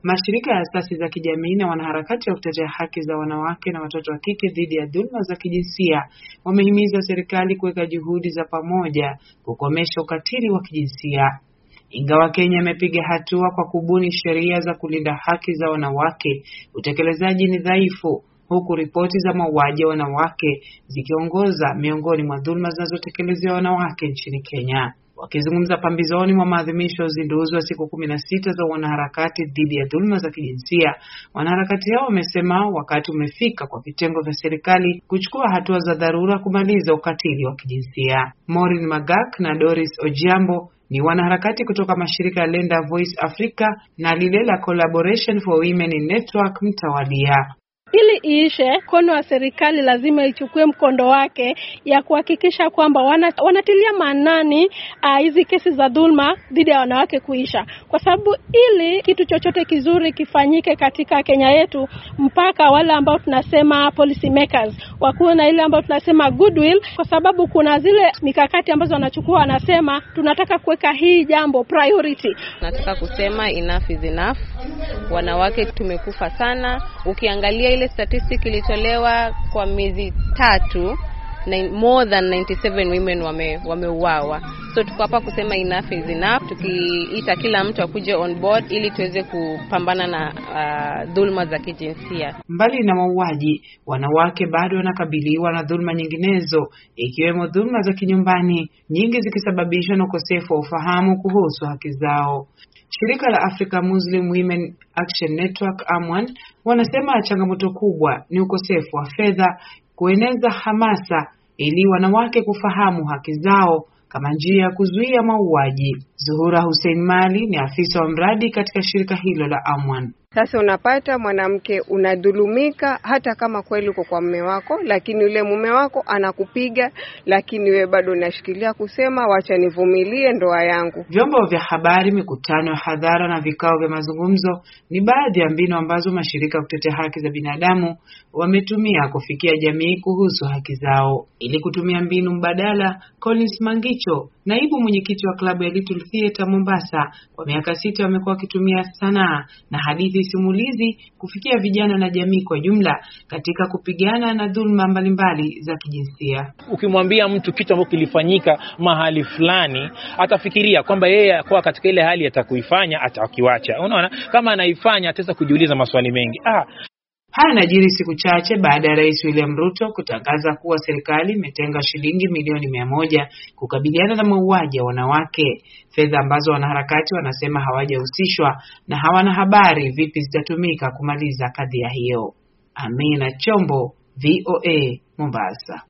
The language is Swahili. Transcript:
Mashirika ya asasi za kijamii na wanaharakati wa kutetea haki za wanawake na watoto wa kike dhidi ya dhulma za kijinsia wamehimiza serikali kuweka juhudi za pamoja kukomesha ukatili wa kijinsia. Ingawa Kenya imepiga hatua kwa kubuni sheria za kulinda haki za wanawake, utekelezaji ni dhaifu, huku ripoti za mauaji ya wanawake zikiongoza miongoni mwa dhulma zinazotekelezewa wanawake nchini Kenya. Wakizungumza pambizoni mwa maadhimisho ya uzinduzi wa siku 16 za wanaharakati dhidi ya dhulma za kijinsia, wanaharakati hao wamesema wakati umefika kwa vitengo vya serikali kuchukua hatua za dharura kumaliza ukatili wa kijinsia. Maureen Magak na Doris Ojiambo ni wanaharakati kutoka mashirika ya Lenda Voice Africa na lile la Collaboration for Women in Network mtawalia. Ili iishe, mkono wa serikali lazima ichukue mkondo wake ya kuhakikisha kwamba wanatilia maanani hizi kesi za dhulma dhidi ya wanawake kuisha. Kwa sababu ili kitu chochote kizuri kifanyike katika Kenya yetu, mpaka wale ambao tunasema policy makers wakuwe na ile ambao tunasema goodwill, kwa sababu kuna zile mikakati ambazo wanachukua, wanasema tunataka kuweka hii jambo priority. Nataka kusema enough is enough. Wanawake tumekufa sana. Ukiangalia ile statistic ilitolewa kwa miezi 3, more than 97 women wameuawa. So tuko hapa kusema enough is enough, tukiita kila mtu akuje on board ili tuweze kupambana na dhulma za kijinsia. Mbali na mauaji, wanawake bado wanakabiliwa na dhulma nyinginezo, ikiwemo dhulma za kinyumbani, nyingi zikisababishwa na ukosefu wa ufahamu kuhusu haki zao. Shirika la Africa Muslim Women Action Network AMWAN wanasema changamoto kubwa ni ukosefu wa fedha kueneza hamasa ili wanawake kufahamu haki zao kama njia ya kuzuia mauaji. Zuhura Hussein Mali ni afisa wa mradi katika shirika hilo la AMWAN. Sasa unapata mwanamke unadhulumika hata kama kweli uko kwa mume wako, lakini yule mume wako anakupiga, lakini wewe bado unashikilia kusema wacha nivumilie ndoa yangu. Vyombo vya habari, mikutano ya hadhara na vikao vya mazungumzo ni baadhi ya mbinu ambazo mashirika kutetea haki za binadamu wametumia kufikia jamii kuhusu haki zao. Ili kutumia mbinu mbadala, Collins Mangicho, naibu mwenyekiti wa klabu ya Little Theatre Mombasa, kwa miaka 6 wamekuwa wakitumia sanaa na hadithi simulizi kufikia vijana na jamii kwa jumla katika kupigana na dhulma mbalimbali za kijinsia. Ukimwambia mtu kitu ambacho kilifanyika mahali fulani, atafikiria kwamba yeye kwa katika ile hali atakuifanya, atakiwacha. Unaona, kama anaifanya ataweza kujiuliza maswali mengi. Haya yanajiri siku chache baada ya Rais William Ruto kutangaza kuwa serikali imetenga shilingi milioni 100 kukabiliana na mauaji ya wanawake, fedha ambazo wanaharakati wanasema hawajahusishwa na hawana habari vipi zitatumika kumaliza kadhia hiyo. Amina Chombo, VOA, Mombasa.